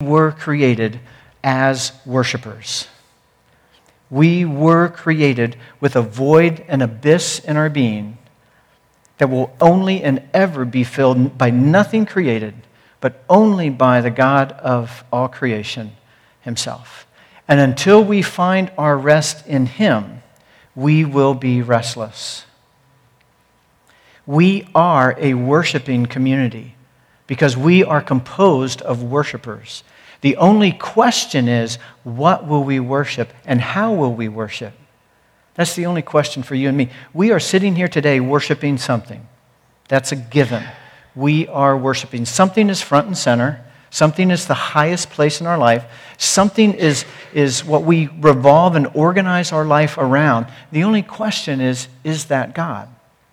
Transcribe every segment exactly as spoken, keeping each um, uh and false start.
were created as worshipers. We were created with a void, an abyss in our being that will only and ever be filled by nothing created, but only by the God of all creation himself. And until we find our rest in him, we will be restless. We are a worshiping community because we are composed of worshipers. The only question is, what will we worship and how will we worship? That's the only question for you and me. We are sitting here today worshiping something. That's a given. We are worshiping. Something is front and center. Something is the highest place in our life. Something is, is what we revolve and organize our life around. The only question is, is that God?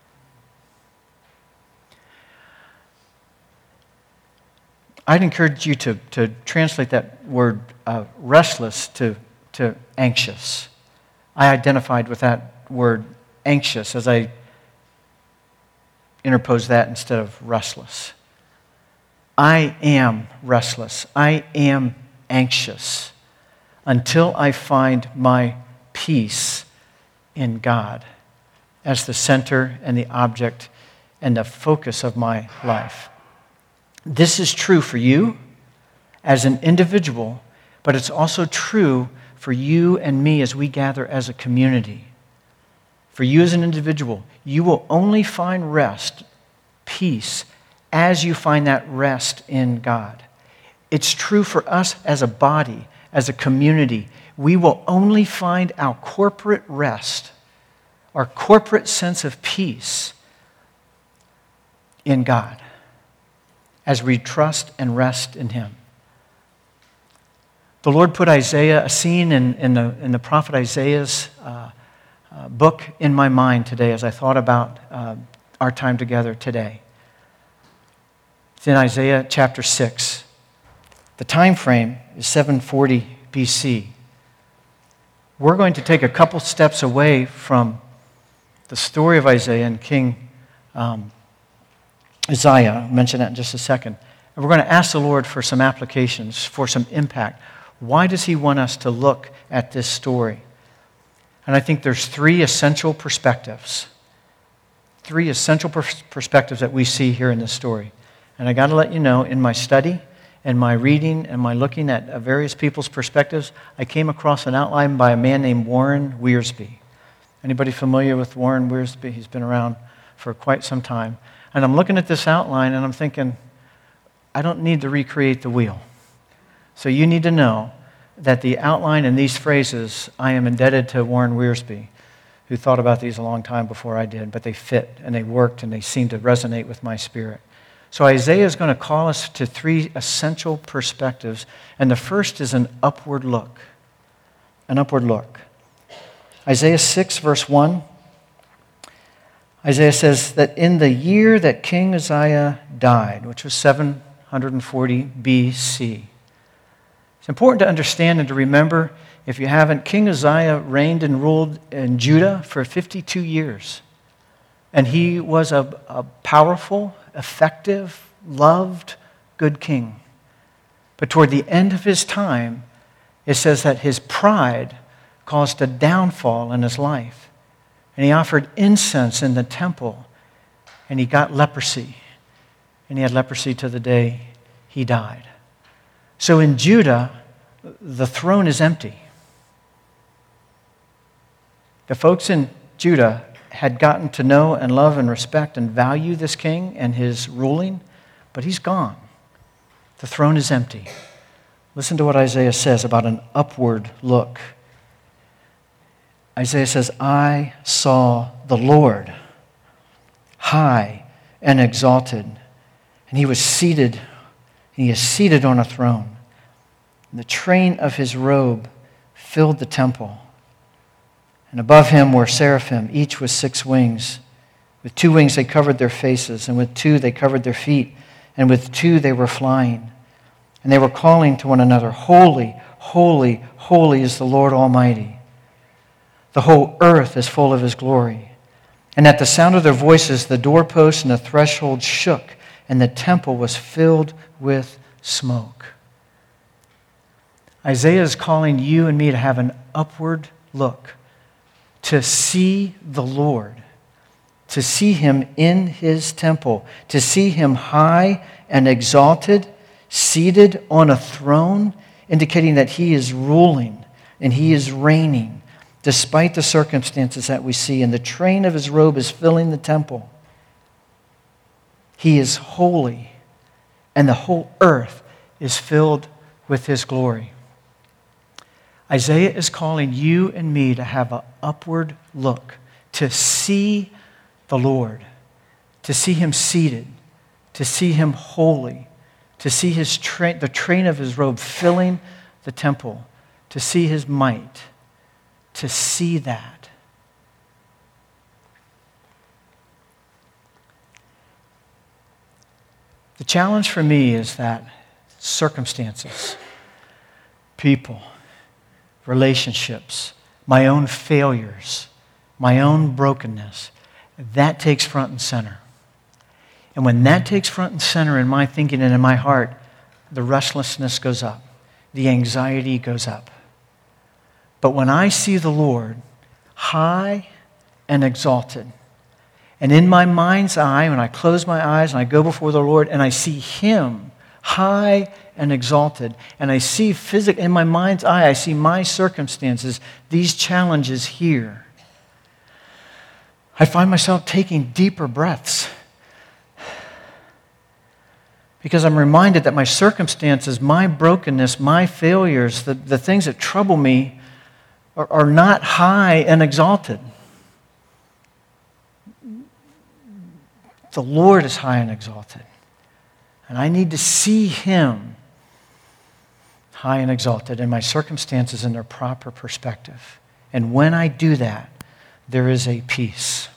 I'd encourage you to, to translate that word uh, restless to, to anxious. I identified with that word anxious as I interposed that instead of restless. I am restless. I am anxious until I find my peace in God as the center and the object and the focus of my life. This is true for you as an individual, but it's also true for you and me as we gather as a community. For you as an individual, you will only find rest, peace, as you find that rest in God. It's true for us as a body, as a community. We will only find our corporate rest, our corporate sense of peace in God, as we trust and rest in him. The Lord put Isaiah, a scene in, in, the, in the prophet Isaiah's uh, uh, book in my mind today as I thought about uh, our time together today. It's in Isaiah chapter six. The time frame is seven forty B C. We're going to take a couple steps away from the story of Isaiah and King um, Isaiah. I'll mention that in just a second. And we're going to ask the Lord for some applications, for some impact. Why does he want us to look at this story? And I think there's three essential perspectives. Three essential pers- perspectives that we see here in this story. And I got to let you know, in my study and my reading and my looking at uh, various people's perspectives, I came across an outline by a man named Warren Wiersbe. Anybody familiar with Warren Wiersbe? He's been around for quite some time. And I'm looking at this outline and I'm thinking, I don't need to recreate the wheel. So you need to know that the outline and these phrases, I am indebted to Warren Wiersbe, who thought about these a long time before I did, but they fit and they worked and they seem to resonate with my spirit. So Isaiah is going to call us to three essential perspectives, and the first is an upward look. An upward look. Isaiah six, verse one. Isaiah says that in the year that King Uzziah died, which was seven forty B C, it's important to understand and to remember, if you haven't, King Uzziah reigned and ruled in Judah for fifty-two years. And he was a, a powerful, effective, loved, good king. But toward the end of his time, it says that his pride caused a downfall in his life. And he offered incense in the temple, and he got leprosy. And he had leprosy to the day he died. So in Judah, the throne is empty. The folks in Judah had gotten to know and love and respect and value this king and his ruling, but he's gone. The throne is empty. Listen to what Isaiah says about an upward look. Isaiah says, I saw the Lord high and exalted, and he was seated, and he is seated on a throne. And the train of his robe filled the temple. And above him were seraphim, each with six wings. With two wings they covered their faces, and with two they covered their feet, and with two they were flying. And they were calling to one another, Holy, holy, holy is the Lord Almighty. The whole earth is full of his glory. And at the sound of their voices, the doorposts and the threshold shook, and the temple was filled with smoke. Isaiah is calling you and me to have an upward look, to see the Lord, to see him in his temple, to see him high and exalted, seated on a throne, indicating that he is ruling and he is reigning, despite the circumstances that we see. And the train of his robe is filling the temple. He is holy, and the whole earth is filled with his glory. Isaiah is calling you and me to have an upward look, to see the Lord, to see him seated, to see him holy, to see his train, the train of his robe filling the temple, to see his might, to see that. The challenge for me is that circumstances, people, relationships, my own failures, my own brokenness, that takes front and center. And when that takes front and center in my thinking and in my heart, the restlessness goes up, the anxiety goes up. But when I see the Lord high and exalted, and in my mind's eye, when I close my eyes and I go before the Lord and I see him high and exalted, and I see physically, in my mind's eye, I see my circumstances, these challenges here, I find myself taking deeper breaths because I'm reminded that my circumstances, my brokenness, my failures, the, the things that trouble me are, are not high and exalted. The Lord is high and exalted. And I need to see him high and exalted and my circumstances in their proper perspective. And when I do that, there is a peace.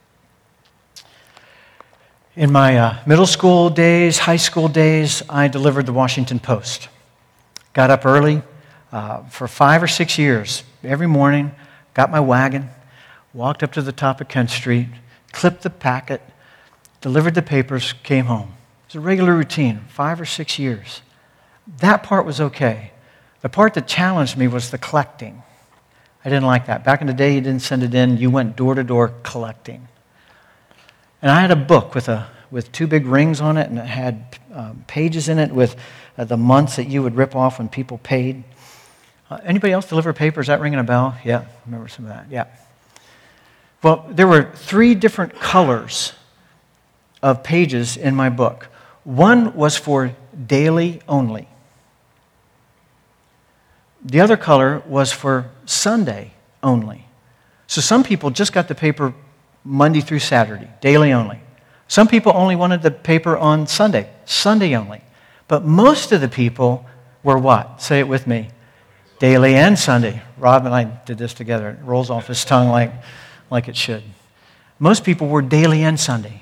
In my uh, middle school days, high school days, I delivered the Washington Post. Got up early uh, for five or six years. Every morning, got my wagon, walked up to the top of Kent Street, clipped the packet, delivered the papers, came home. It was a regular routine, five or six years. That part was okay. The part that challenged me was the collecting. I didn't like that. Back in the day, you didn't send it in. You went door to door collecting. And I had a book with a with two big rings on it, and it had um, pages in it with uh, the months that you would rip off when people paid. Uh, anybody else deliver papers? Is that ringing a bell? Yeah, I remember some of that. Yeah. Well, there were three different colors of pages in my book. One was for daily only. The other color was for Sunday only. So some people just got the paper Monday through Saturday, daily only. Some people only wanted the paper on Sunday, Sunday only. But most of the people were what? Say it with me. Daily and Sunday. Rob and I did this together. It rolls off his tongue like, like it should. Most people were daily and Sunday.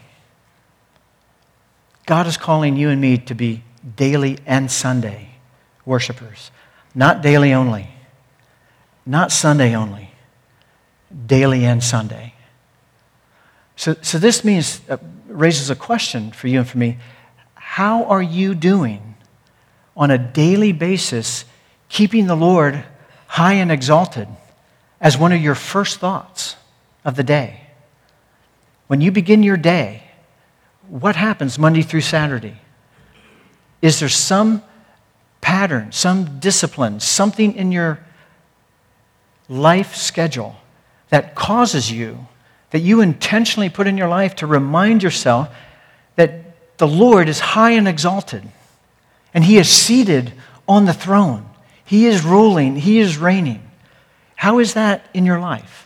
God is calling you and me to be daily and Sunday worshipers. Not daily only. Not Sunday only. Daily and Sunday. So, so this means, uh, raises a question for you and for me. How are you doing on a daily basis keeping the Lord high and exalted as one of your first thoughts of the day? When you begin your day, what happens Monday through Saturday? Is there some pattern, some discipline, something in your life schedule that causes you, that you intentionally put in your life to remind yourself that the Lord is high and exalted and he is seated on the throne. He is ruling. He is reigning. How is that in your life?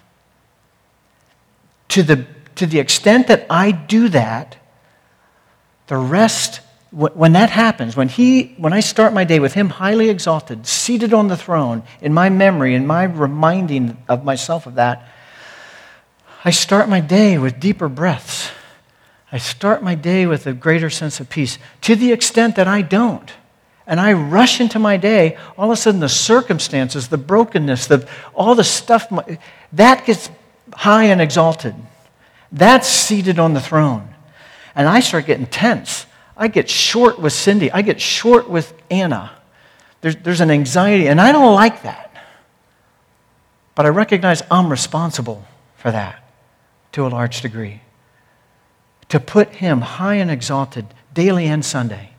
To the, to the extent that I do that, the rest, when that happens, when he, when I start my day with him highly exalted, seated on the throne, in my memory, in my reminding of myself of that, I start my day with deeper breaths. I start my day with a greater sense of peace. To the extent that I don't, and I rush into my day, all of a sudden the circumstances, the brokenness, the, all the stuff, that gets high and exalted. That's seated on the throne. And I start getting tense. I get short with Cindy. I get short with Anna. there's, there's an anxiety, and I don't like that. But I recognize I'm responsible for that to a large degree. To put him high and exalted daily and Sunday.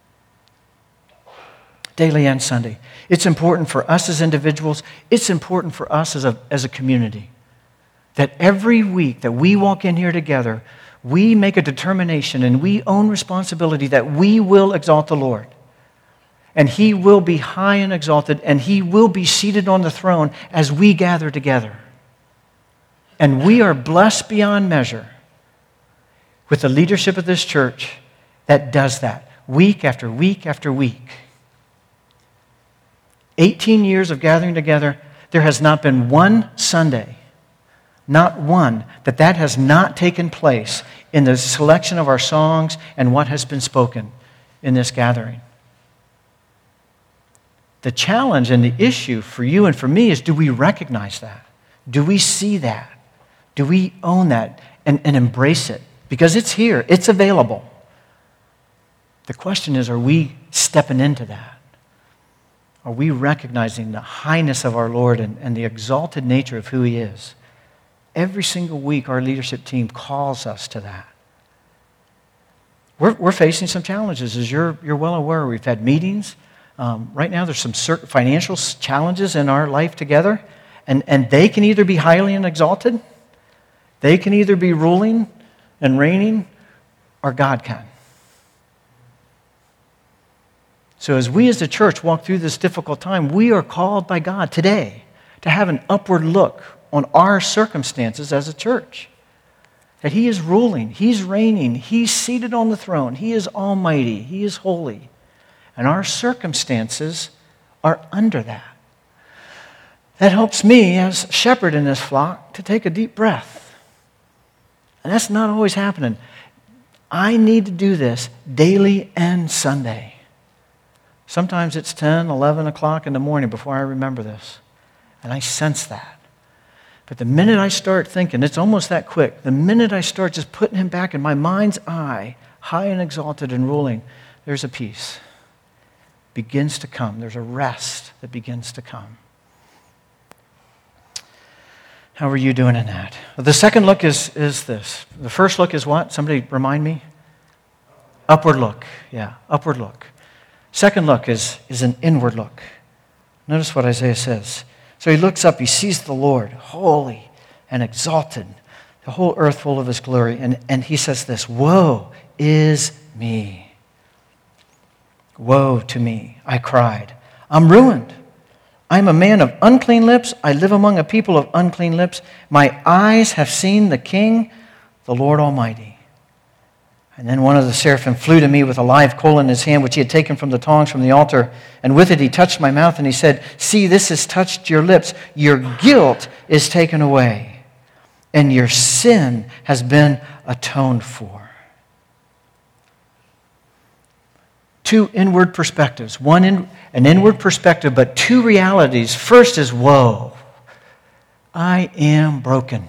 Daily and Sunday. It's important for us as individuals. It's important for us as a, as a community. That every week that we walk in here together, we make a determination and we own responsibility that we will exalt the Lord. And he will be high and exalted, and he will be seated on the throne as we gather together. And we are blessed beyond measure with the leadership of this church that does that week after week after week. eighteen years of gathering together, there has not been one Sunday, not one, that that has not taken place in the selection of our songs and what has been spoken in this gathering. The challenge and the issue for you and for me is, do we recognize that? Do we see that? Do we own that and, and embrace it? Because it's here. It's available. The question is, are we stepping into that? Are we recognizing the highness of our Lord and, and the exalted nature of who he is? Every single week, our leadership team calls us to that. We're, we're facing some challenges. As you're, you're well aware, we've had meetings. Um, right now, there's some certain financial challenges in our life together, and, and they can either be highly and exalted, they can either be ruling and reigning, or God can. So as we as the church walk through this difficult time, we are called by God today to have an upward look on our circumstances as a church. That he is ruling, he's reigning, he's seated on the throne, he is almighty, he is holy. And our circumstances are under that. That helps me as shepherd in this flock to take a deep breath. And that's not always happening. I need to do this daily and Sunday. Sometimes it's ten, eleven o'clock in the morning before I remember this. And I sense that. But the minute I start thinking, it's almost that quick, the minute I start just putting him back in my mind's eye, high and exalted and ruling, there's a peace. Begins to come. There's a rest that begins to come. How are you doing in that? Well, the second look is, is this. The first look is what? Somebody remind me? Upward look. Yeah, upward look. Second look is, is an inward look. Notice what Isaiah says. So he looks up, he sees the Lord, holy and exalted, the whole earth full of his glory. And, and he says this, woe is me. Woe to me, I cried. I'm ruined. I'm a man of unclean lips. I live among a people of unclean lips. My eyes have seen the King, the Lord Almighty. And then one of the seraphim flew to me with a live coal in his hand, which he had taken from the tongs from the altar. And with it he touched my mouth, and he said, see, this has touched your lips. Your guilt is taken away, and your sin has been atoned for. Two inward perspectives. One, in, an inward perspective, but two realities. First is woe. I am broken.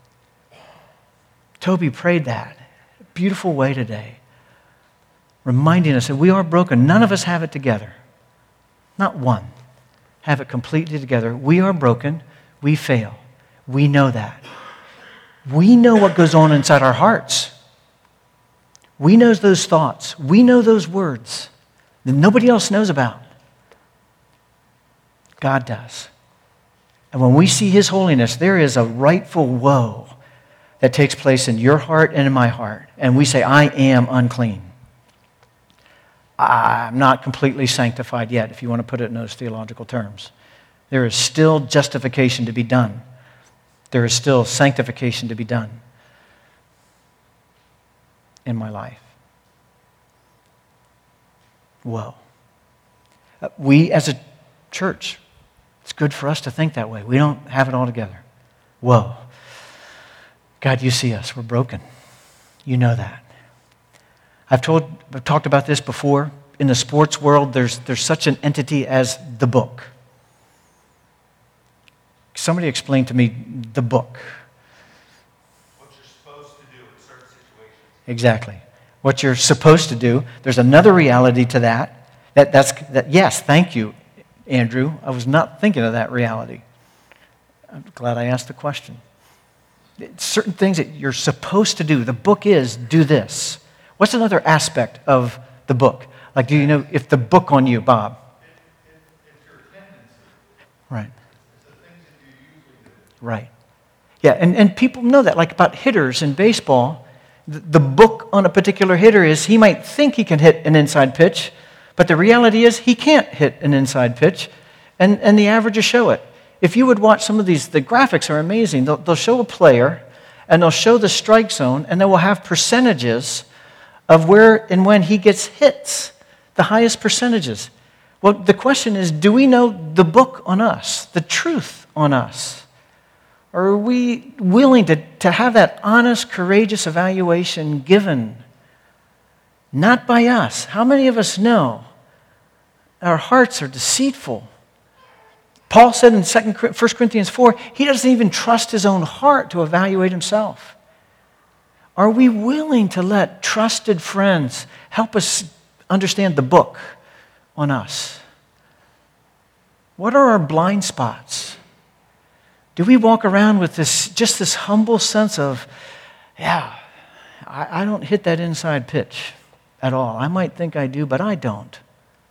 Toby prayed that. Beautiful way today. Reminding us that we are broken. None of us have it together. Not one. Have it completely together. We are broken. We fail. We know that. We know what goes on inside our hearts. We know those thoughts. We know those words that nobody else knows about. God does. And when we see his holiness, there is a rightful woe that takes place in your heart and in my heart. And we say, I am unclean. I'm not completely sanctified yet, if you want to put it in those theological terms. There is still justification to be done. There is still sanctification to be done in my life. Whoa. Uh, we as a church, it's good for us to think that way. We don't have it all together. Whoa. God, you see us. We're broken. You know that. I've told, I've talked about this before. In the sports world, there's, there's such an entity as the book. Somebody explain to me the book. What you're supposed to do in certain situations. Exactly. What you're supposed to do. There's another reality to that. That that's that. Yes, thank you. Andrew. I was not thinking of that reality. I'm glad I asked the question. Certain things that you're supposed to do. The book is, do this. What's another aspect of the book? Like, do you know if the book on you, Bob? It, it, it's your tendency. Right. It's the things that you usually do. Right. Yeah, and, and people know that, like about hitters in baseball. The, the book on a particular hitter is he might think he can hit an inside pitch, but the reality is he can't hit an inside pitch, and, and the averages show it. If you would watch some of these, the graphics are amazing. They'll, they'll show a player, and they'll show the strike zone, and they will have percentages of where and when he gets hits, the highest percentages. Well, the question is, do we know the book on us, the truth on us? Or are we willing to, to have that honest, courageous evaluation given? Not by us. How many of us know our hearts are deceitful? Paul said in First Corinthians four, he doesn't even trust his own heart to evaluate himself. Are we willing to let trusted friends help us understand the book on us? What are our blind spots? Do we walk around with this just this humble sense of, yeah, I, I don't hit that inside pitch at all. I might think I do, but I don't.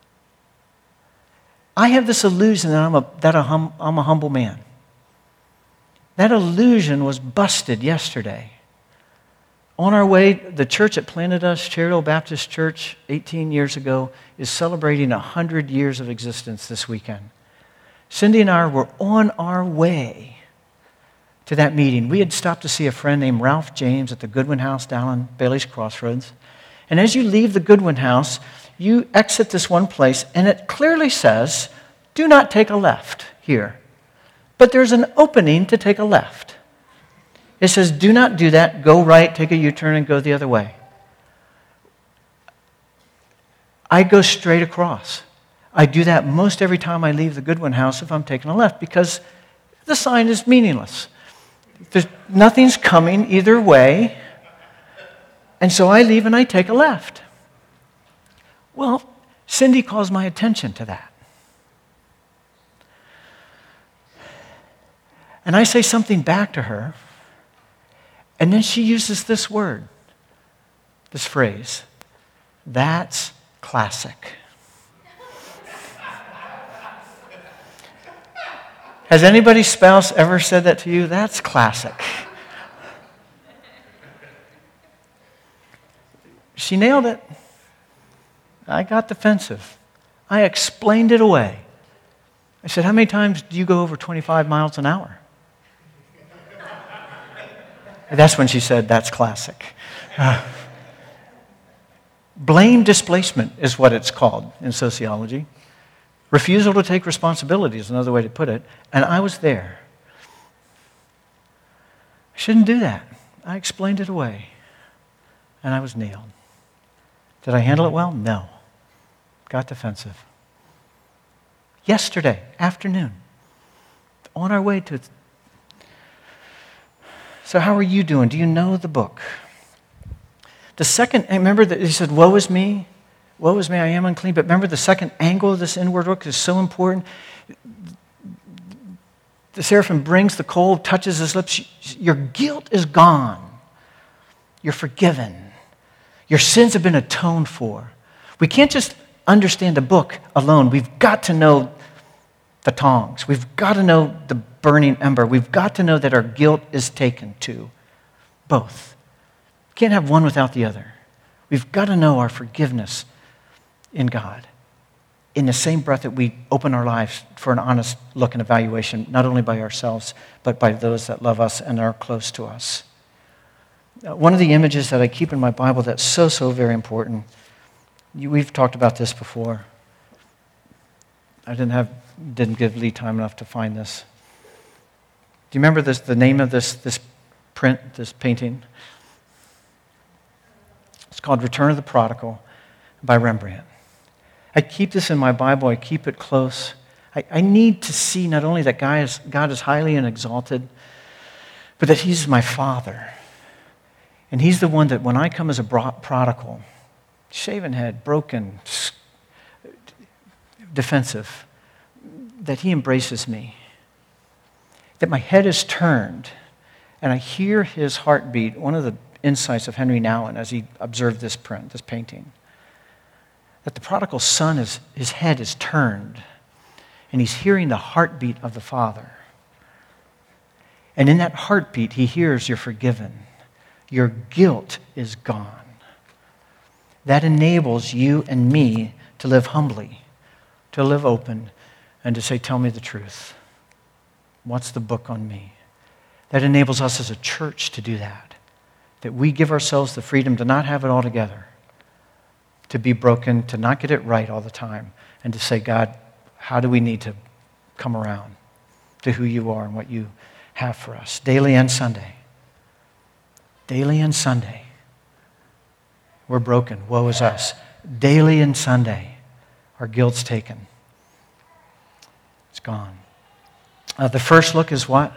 I have this illusion that I'm a, that a hum, I'm a humble man. That illusion was busted yesterday. On our way, the church that planted us, Cherry Baptist Church, eighteen years ago, is celebrating one hundred years of existence this weekend. Cindy and I were on our way to that meeting. We had stopped to see a friend named Ralph James at the Goodwin House down on Bailey's Crossroads. And as you leave the Goodwin House, you exit this one place, and it clearly says, do not take a left here. But there's an opening to take a left. It says, do not do that, go right, take a U-turn, and go the other way. I go straight across. I do that most every time I leave the Goodwin House if I'm taking a left, because the sign is meaningless. There's, nothing's coming either way, and so I leave and I take a left. Well, Cindy calls my attention to that. And I say something back to her, and then she uses this word, this phrase, that's classic. Has anybody's spouse ever said that to you? That's classic. She nailed it. I got defensive. I explained it away. I said, how many times do you go over twenty-five miles an hour? That's when she said, that's classic. Uh, blame displacement is what it's called in sociology. Refusal to take responsibility is another way to put it. And I was there. I shouldn't do that. I explained it away. And I was nailed. Did I handle it well? No. Got defensive. Yesterday afternoon, on our way to... So how are you doing? Do you know the book? The second, remember that he said, woe is me. Woe is me, I am unclean. But remember the second angle of this inward look is so important. The seraphim brings the coal, touches his lips. Your guilt is gone. You're forgiven. Your sins have been atoned for. We can't just understand the book alone. We've got to know the tongs. We've got to know the burning ember. We've got to know that our guilt is taken too. Both. Can't have one without the other. We've got to know our forgiveness in God in the same breath that we open our lives for an honest look and evaluation, not only by ourselves, but by those that love us and are close to us. One of the images that I keep in my Bible that's so, so very important, you, we've talked about this before. I didn't have, didn't give Lee time enough to find this. Do you remember this, the name of this, this print, this painting? It's called Return of the Prodigal by Rembrandt. I keep this in my Bible. I keep it close. I, I need to see not only that God is, God is highly and exalted, but that he's my Father. And he's the one that when I come as a prodigal, shaven head, broken, defensive, that he embraces me, that my head is turned, and I hear his heartbeat. One of the insights of Henry Nouwen as he observed this print, this painting, that the prodigal son, is, his head is turned, and he's hearing the heartbeat of the Father. And in that heartbeat, he hears, you're forgiven. Your guilt is gone. That enables you and me to live humbly, to live open, and to say, tell me the truth. What's the book on me? That enables us as a church to do that. That we give ourselves the freedom to not have it all together, to be broken, to not get it right all the time, and to say, God, how do we need to come around to who you are and what you have for us, daily and Sunday. Daily and Sunday. We're broken. Woe is us. Daily and Sunday, our guilt's taken. It's gone. Uh, the first look is what?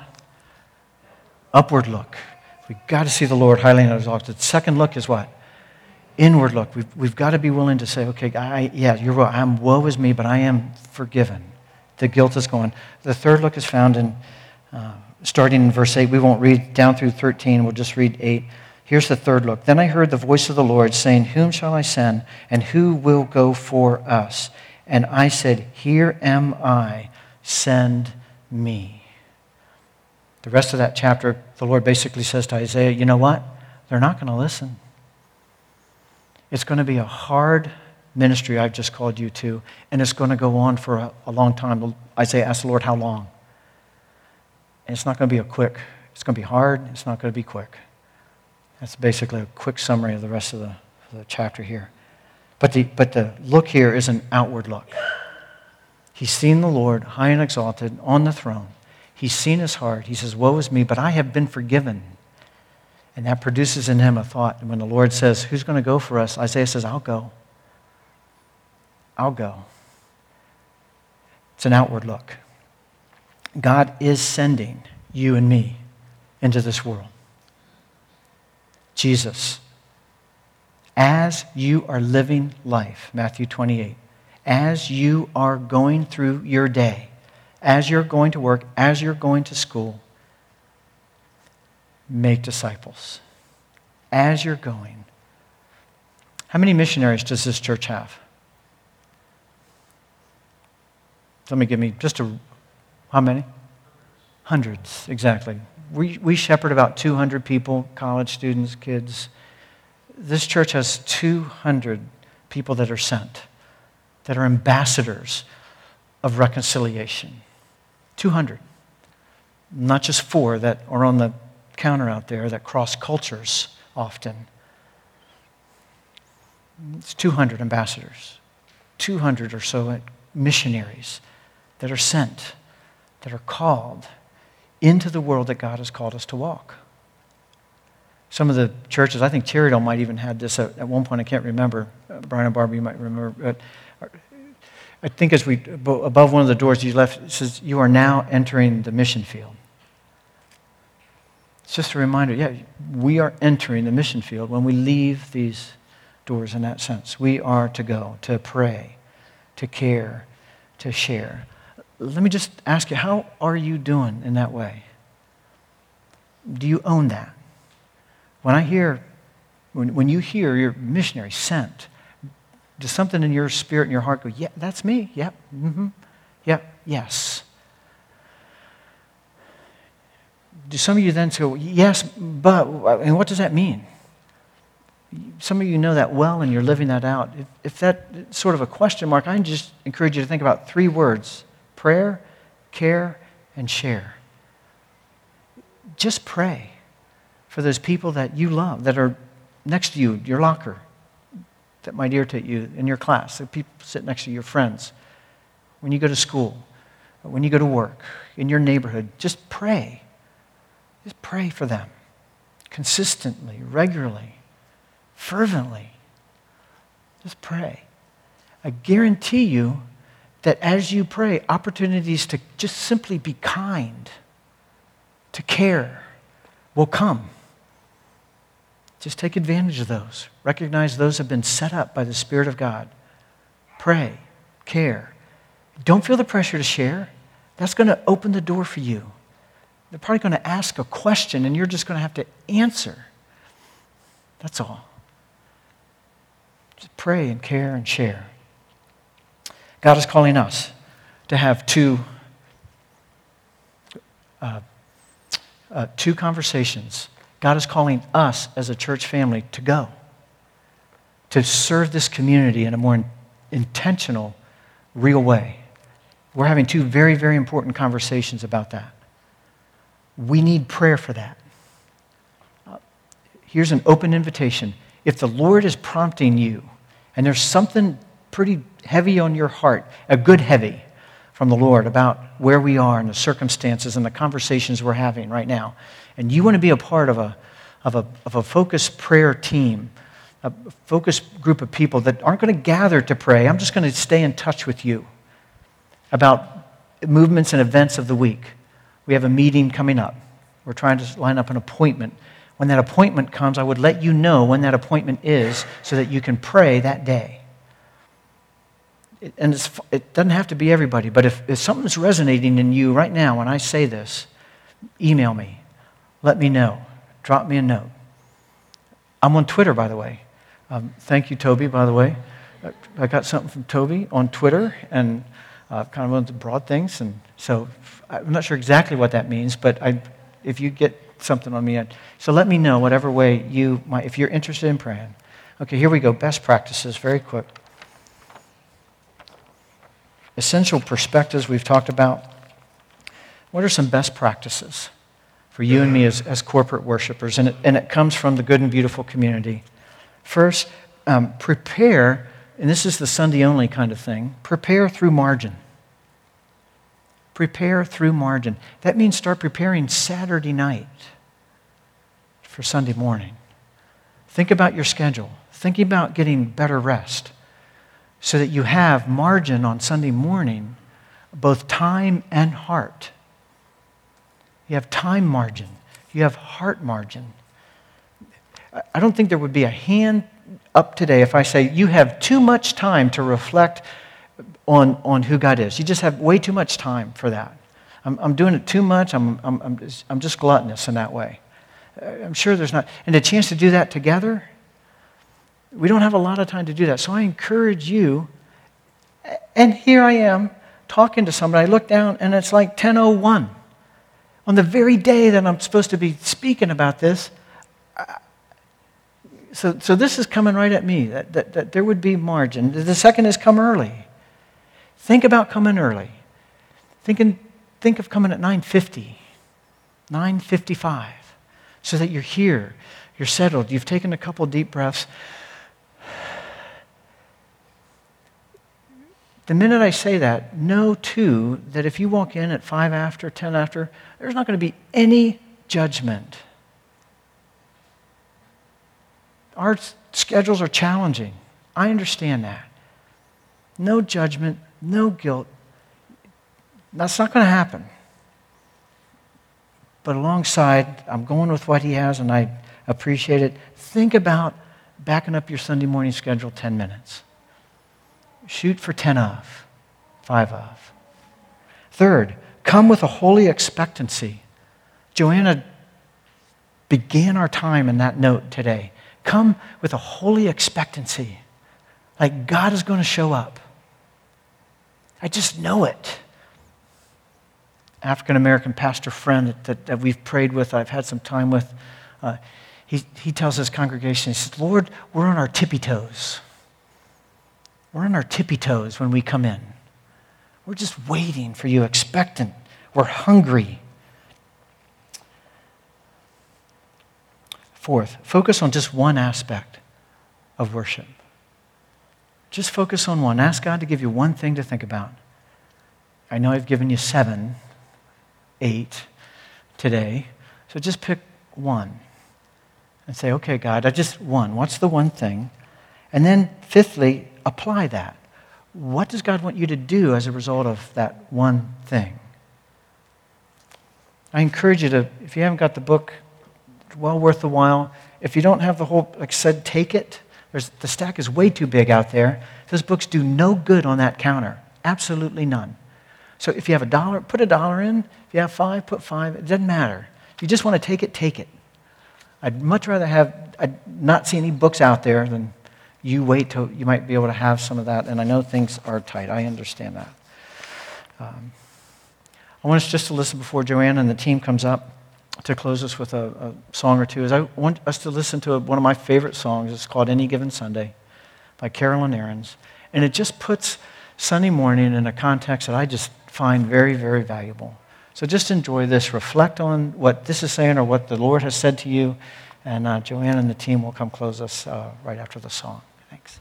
Upward look. We've got to see the Lord highly exalted. The second look is what? Inward look. We've, we've got to be willing to say, okay, I, yeah, you're right. I'm, woe is me, but I am forgiven. The guilt is gone. The third look is found in, uh, starting in verse eight. We won't read down through thirteen. We'll just read eight. Here's the third look. Then I heard the voice of the Lord saying, whom shall I send, and who will go for us? And I said, here am I, send me. The rest of that chapter, the Lord basically says to Isaiah, you know what? They're not going to listen. It's going to be a hard ministry I've just called you to, and it's going to go on for a, a long time. Isaiah asked the Lord, how long? And it's not going to be a quick. It's going to be hard. It's not going to be quick. That's basically a quick summary of the rest of the, of the chapter here. But the, but the look here is an outward look. He's seen the Lord high and exalted on the throne. He's seen his heart. He says, woe is me, but I have been forgiven. And that produces in him a thought. And when the Lord says, who's going to go for us? Isaiah says, I'll go. I'll go. It's an outward look. God is sending you and me into this world. Jesus, as you are living life, Matthew twenty-eight, as you are going through your day, as you're going to work, as you're going to school, make disciples. As you're going. How many missionaries does this church have? Let me give me just a, how many? Hundreds, exactly. We, we shepherd about two hundred people, college students, kids. This church has two hundred people that are sent, that are ambassadors of reconciliation. two hundred. Not just four that are on the counter out there that cross cultures often. It's two hundred ambassadors, two hundred or so missionaries that are sent, that are called into the world that God has called us to walk. Some of the churches, I think Cherrydale might even had this at, at one point, I can't remember. Uh, Brian and Barbara, you might remember. But I think as we, above one of the doors you left, it says, you are now entering the mission field. It's just a reminder, yeah, we are entering the mission field when we leave these doors in that sense. We are to go, to pray, to care, to share. Let me just ask you, how are you doing in that way? Do you own that? When I hear, when, when you hear your missionary sent, does something in your spirit and your heart go, yeah, that's me, yep, mm-hmm, yep, yes. Do some of you then go, yes, but, and what does that mean? Some of you know that well and you're living that out. If, if that's sort of a question mark, I just encourage you to think about three words: prayer, care, and share. Just pray for those people that you love, that are next to you, your locker, that might irritate you in your class, the people sit next to your friends, when you go to school, when you go to work, in your neighborhood. Just pray. Just pray for them consistently, regularly, fervently. Just pray. I guarantee you that as you pray, opportunities to just simply be kind, to care, will come. Just take advantage of those. Recognize those have been set up by the Spirit of God. Pray, care. Don't feel the pressure to share. That's going to open the door for you. They're probably going to ask a question, and you're just going to have to answer. That's all. Just pray and care and share. God is calling us to have two, uh, uh, two conversations. God is calling us as a church family to go, to serve this community in a more intentional, real way. We're having two very, very important conversations about that. We need prayer for that. Uh, here's an open invitation. If the Lord is prompting you, and there's something pretty heavy on your heart, a good heavy from the Lord about where we are and the circumstances and the conversations we're having right now, and you want to be a part of a, of a, of a focused prayer team, a focused group of people that aren't going to gather to pray, I'm just going to stay in touch with you about movements and events of the week. We have a meeting coming up. We're trying to line up an appointment. When that appointment comes, I would let you know when that appointment is so that you can pray that day. It, and it's, it doesn't have to be everybody, but if, if something's resonating in you right now when I say this, email me. Let me know. Drop me a note. I'm on Twitter, by the way. Um, thank you, Toby, by the way. I got something from Toby on Twitter, and uh, kind of into broad things, and so I'm not sure exactly what that means, but I, if you get something on me, I'd, so let me know whatever way you might, if you're interested in praying. Okay, here we go. Best practices, very quick. Essential perspectives we've talked about. What are some best practices for you and me as, as corporate worshipers? And it, and it comes from the Good and Beautiful community. First, um, prepare, and this is the Sunday only kind of thing, prepare through margin. Prepare through margin. That means start preparing Saturday night for Sunday morning. Think about your schedule. Think about getting better rest so that you have margin on Sunday morning, both time and heart. You have time margin. You have heart margin. I don't think there would be a hand up today if I say you have too much time to reflect on, on who God is. You just have way too much time for that. I'm, I'm doing it too much. I'm, I'm, I'm, just, I'm just gluttonous in that way. I'm sure there's not. And a chance to do that together, we don't have a lot of time to do that. So I encourage you, and here I am talking to somebody. I look down and it's like ten oh one. On the very day that I'm supposed to be speaking about this, so, so this is coming right at me, that, that, that there would be margin. The second is come early. Think about coming early. Thinking, think of coming at nine fifty, nine fifty-five, so that you're here, you're settled, you've taken a couple deep breaths. The minute I say that, know too that if you walk in at five after, ten after, there's not going to be any judgment. Our schedules are challenging. I understand that. No judgment, no guilt. That's not going to happen. But alongside, I'm going with what he has and I appreciate it. Think about backing up your Sunday morning schedule ten minutes. Shoot for ten of, five of. Third, come with a holy expectancy. Joanna began our time in that note today. Come with a holy expectancy. Like God is going to show up. I just know it. African-American pastor friend that, that, that we've prayed with, I've had some time with, uh, he, he tells his congregation, he says, Lord, we're on our tippy toes. We're on our tippy toes when we come in. We're just waiting for you, expectant. We're hungry. Fourth, focus on just one aspect of worship. Just focus on one. Ask God to give you one thing to think about. I know I've given you seven, eight today, so just pick one and say, okay, God, I just one. What's the one thing? And then fifthly, apply that. What does God want you to do as a result of that one thing? I encourage you to, if you haven't got the book, it's well worth the while. If you don't have the whole, like I said, take it. There's, the stack is way too big out there. Those books do no good on that counter. Absolutely none. So if you have a dollar, put a dollar in. If you have five, put five. It doesn't matter. If you just want to take it, take it. I'd much rather have, I'd not see any books out there than you wait till you might be able to have some of that. And I know things are tight. I understand that. Um, I want us just to listen before Joanna and the team comes up to close us with a, a song or two. Is I want us to listen to a, one of my favorite songs. It's called Any Given Sunday by Carolyn Aarons. And it just puts Sunday morning in a context that I just find very, very valuable. So just enjoy this. Reflect on what this is saying or what the Lord has said to you. And uh, Joanne and the team will come close us uh, right after the song. Thanks.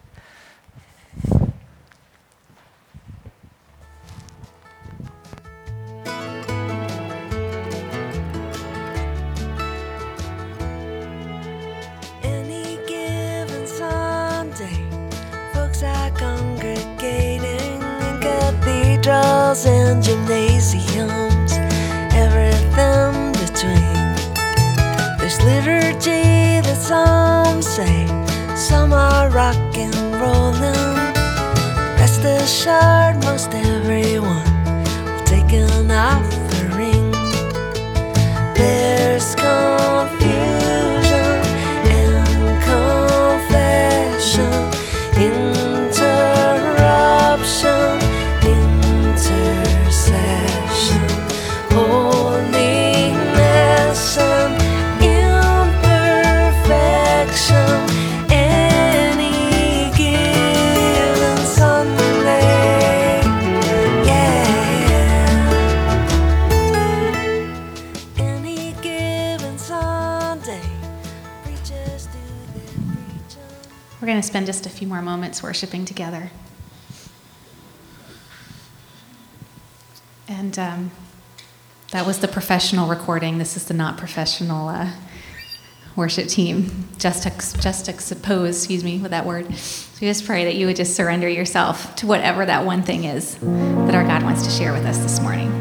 Any given Sunday, folks are congregating in cathedrals and gymnasiums, everything between. There's liturgy that some say, some are rock and rolling. Rest assured, most everyone will take an offering. There's confusion and confession, interruption, intercession, holiness and imperfection. Any given Sunday, yeah. Any given Sunday, preachers do their preaching. We're going to spend just a few more moments worshiping together. And um, that was the professional recording. This is the not professional uh, worship team. Juxtap- juxtapose, excuse me, with that word. So we just pray that you would just surrender yourself to whatever that one thing is that our God wants to share with us this morning.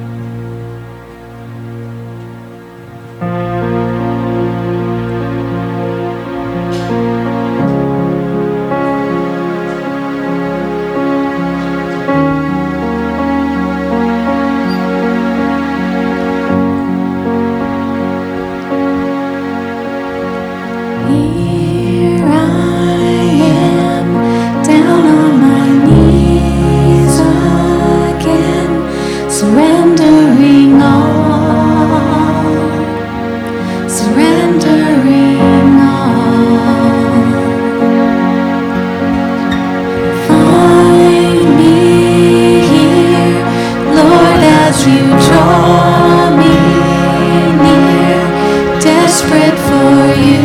Here I am, down on my knees again, surrendering all, surrendering all. Find me here, Lord, as you draw me near, desperate for you.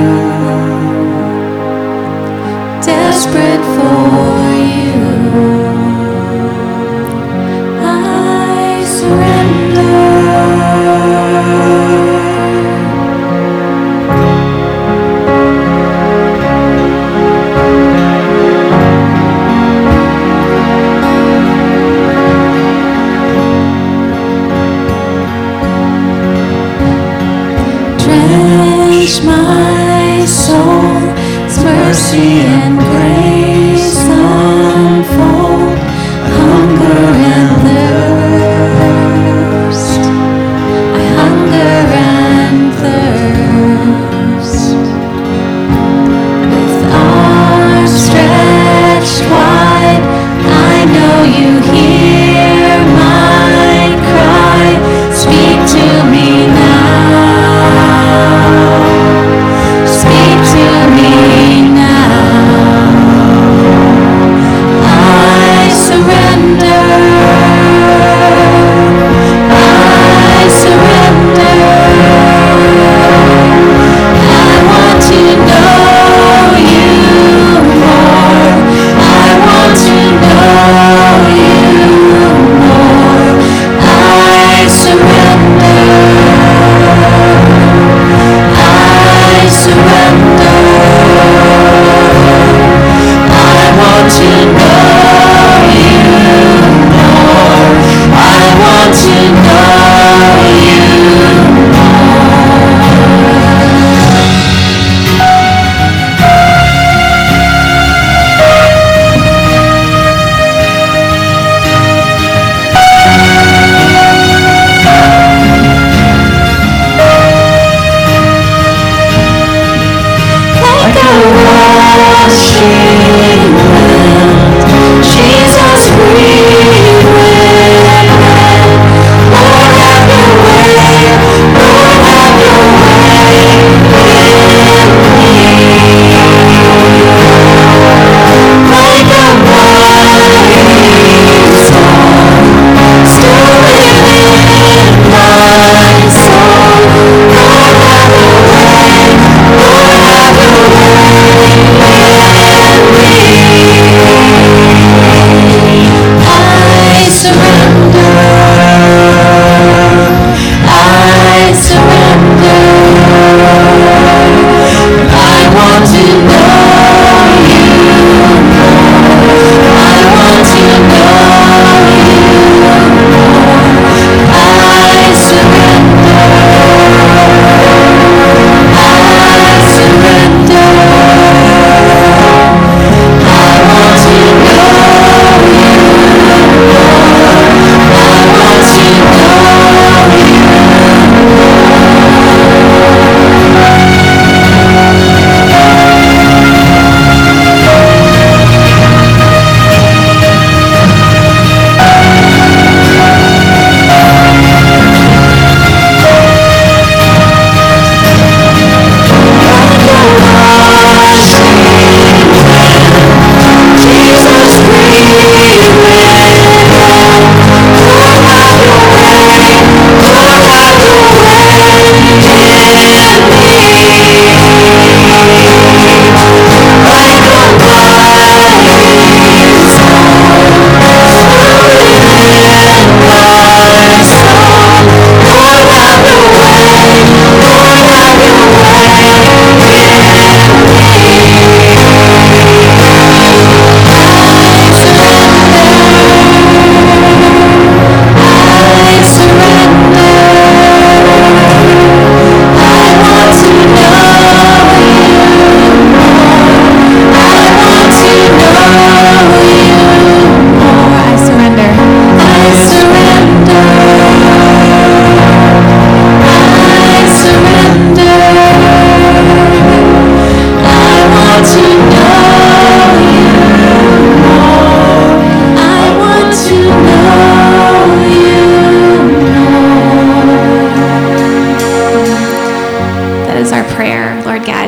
Desperate for you, I surrender. Drench my soul, mercy and grace unfold, hunger and thirst, I hunger and thirst. With arms stretched wide, I know you hear my cry. Speak to me now, speak to me now.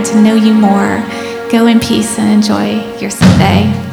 to know you more. Go in peace and enjoy your Sunday.